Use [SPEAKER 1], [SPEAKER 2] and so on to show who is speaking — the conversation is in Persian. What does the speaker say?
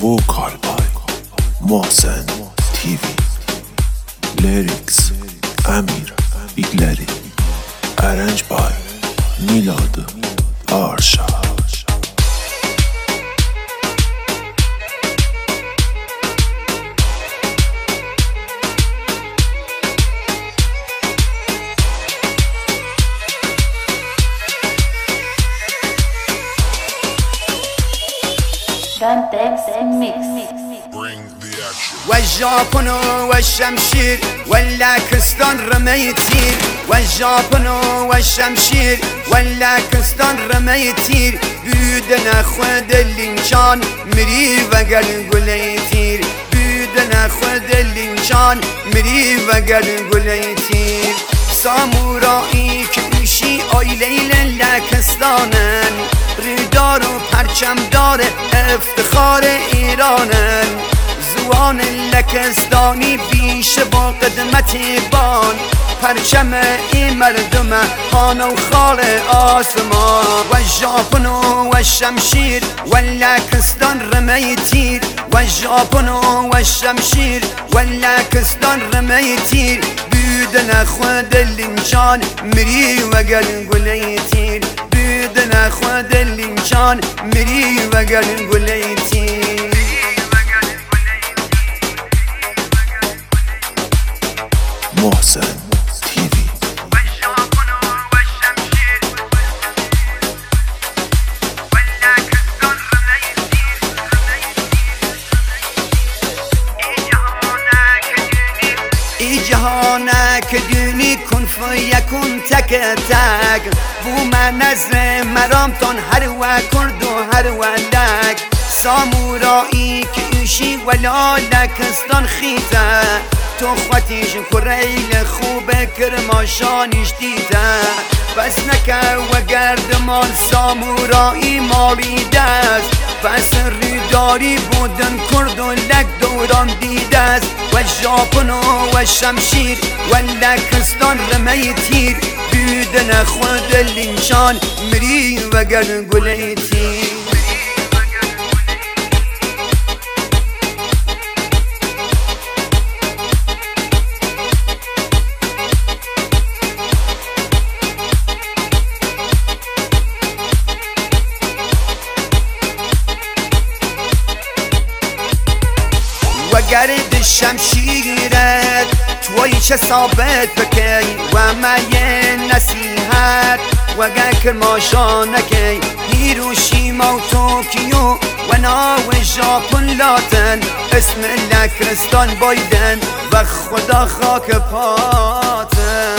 [SPEAKER 1] وکال بای محسن تیوی، لیریکس امیر بیگلری، ارنج بای میلاد آرشا.
[SPEAKER 2] والجابن والشمشير واللاكستان رميتير، والجابن والشمشير واللاكستان رميتير، بيدنا خود اللينشان مري وقل قليتير، بيدنا خود اللينشان مري وقل قليتير. سامورایی که ایشی آیلیل لاکستانن، ریدار و پرچمدار افتخار ایرانن، زوان لکستانی بیش با قدمت بان، پرچم این مردم خانه و خال آسمان. و ژاپن و شمشیر و لکستان رمیتیر، و ژاپن و شمشیر و لکستان رمیتیر، بودن خود لینشان مری و گلگلیتیر، بودن خود لینشان مری و گلگلیتیر.
[SPEAKER 1] محسن تیوی.
[SPEAKER 2] ای جهانک دونی کن فیکون تک تک، بو من نظر مرامتان هر و کرد و هر و لک. سامورایی که ایشی ولا لکستان خیته، تو خواتیش کریل خوب کرماشانیش دیده، بس نکه و گردمان سامورایی مالی دست، بس ریداری بودن کرد و لک دوران دیده است. و ژاپن و شمشیر و لکستان رمیتیر، بودن خود لینشان مری و گلگلیتیر. و گرد شمشیرت توی چه ثابت بکی، و من نصیحت و گکر ماشانکی، هیروشیما و توکیو و ناو ژاپن لاتن، اسم لکستان بایدن و خدا خاک پاتن.